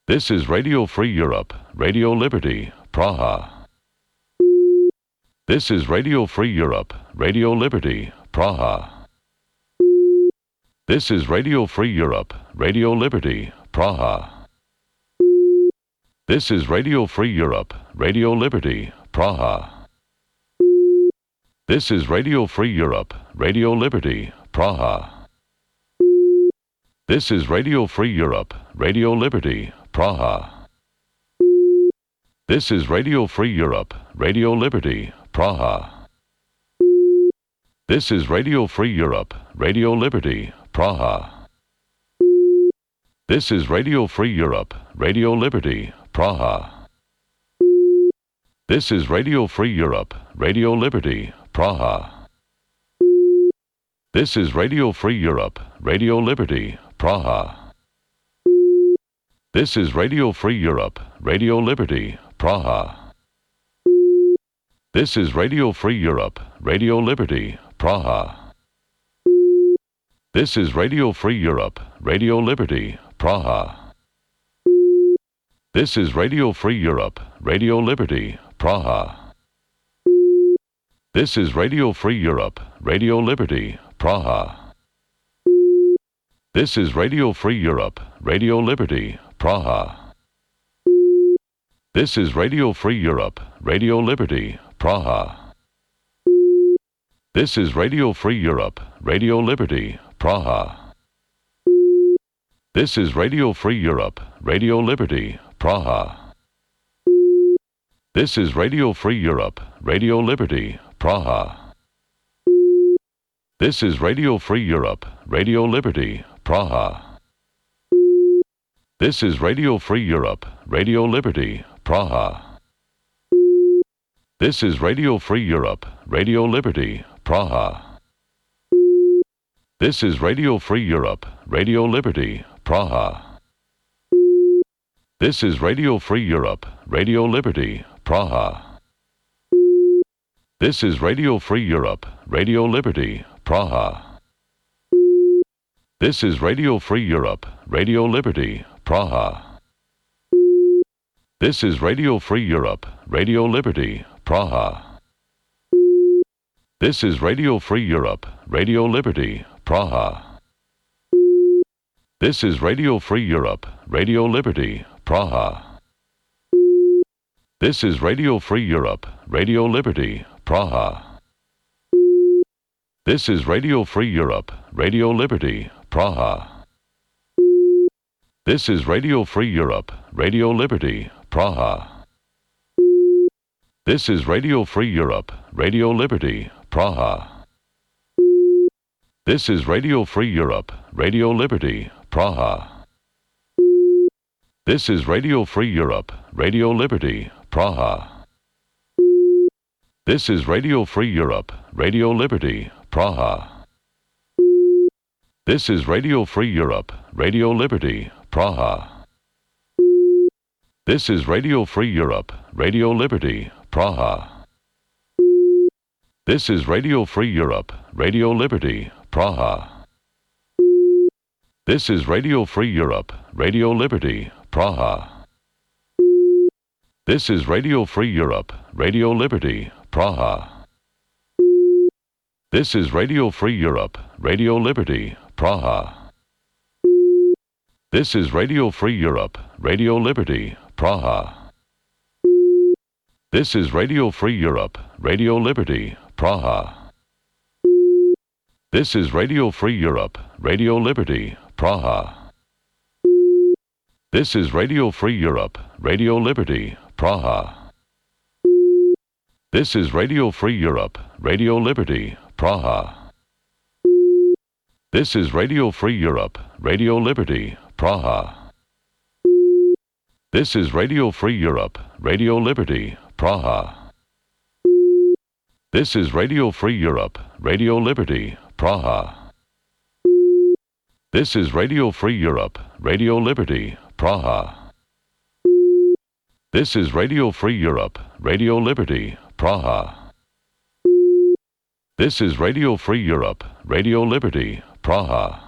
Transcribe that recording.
This is Radio Free Europe, Radio Liberty, Praha. This is Radio Free Europe, Radio Liberty, Praha. This is Radio Free Europe, Radio Liberty, Praha. This is Radio Free Europe, Radio Liberty, Praha. This is Radio Free Europe, Radio Liberty, Praha. This is Radio Free Europe, Radio Liberty, Praha. This is Radio Free Europe, Radio Liberty, Praha. This is Radio Free Europe, Radio Liberty, Praha. This is Radio Free Europe, Radio Liberty, Praha. This is Radio Free Europe, Radio Liberty, Praha. This is Radio Free Europe, Radio Liberty, Praha. This is Radio Free Europe, Radio Liberty, Praha. This is Radio Free Europe, Radio Liberty, Praha. This is Radio Free Europe, Radio Liberty, Praha. This is Radio Free Europe, Radio Liberty, Praha. This is Radio Free Europe, Radio Liberty, Praha. This is Radio Free Europe, Radio Liberty, Praha. This is Radio Free Europe, Radio Liberty, Praha. This is Radio Free Europe, Radio Liberty, Praha. This is Radio Free Europe, Radio Liberty, Praha. This is Radio Free Europe, Radio Liberty, Praha. This is Radio Free Europe, Radio Liberty, Praha. This is Radio Free Europe, Radio Liberty, Praha. This is Radio Free Europe, Radio Liberty, Praha. This is Radio Free Europe, Radio Liberty, Praha. This is Radio Free Europe, Radio Liberty, Praha. This is Radio Free Europe, Radio Liberty, Praha. This is Radio Free Europe, Radio Liberty, Praha. This is Radio Free Europe, Radio Liberty, Praha. This is Radio Free Europe, Radio Liberty, Praha. This is Radio Free Europe, Radio Liberty, Praha. This is Radio Free Europe, Radio Liberty, Praha. This is Radio Free Europe, Radio Liberty, Praha. This is Radio Free Europe, Radio Liberty, Praha. This is Radio Free Europe, Radio Liberty, Praha. This is Radio Free Europe, Radio Liberty, Praha. This is Radio Free Europe, Radio Liberty, Praha. This is Radio Free Europe, Radio Liberty, Praha. This is Radio Free Europe, Radio Liberty, Praha. This is Radio Free Europe, Radio Liberty, Praha. This is Radio Free Europe, Radio Liberty, Praha. This is Radio Free Europe, Radio Liberty, Praha. This is Radio Free Europe, Radio Liberty, Praha. This is Radio Free Europe, Radio Liberty, Praha. This is Radio Free Europe, Radio Liberty, Praha. This is Radio Free Europe, Radio Liberty, Praha. This is Radio Free Europe, Radio Liberty, Praha. This is Radio Free Europe, Radio Liberty, Praha. This is Radio Free Europe, Radio Liberty, Praha. This is Radio Free Europe, Radio Liberty, Praha. This is Radio Free Europe, Radio Liberty, Praha. This is Radio Free Europe, Radio Liberty, Praha. This is Radio Free Europe, Radio Liberty, Praha. This is Radio Free Europe, Radio Liberty, Praha. This is Radio Free Europe, Radio Liberty, Praha.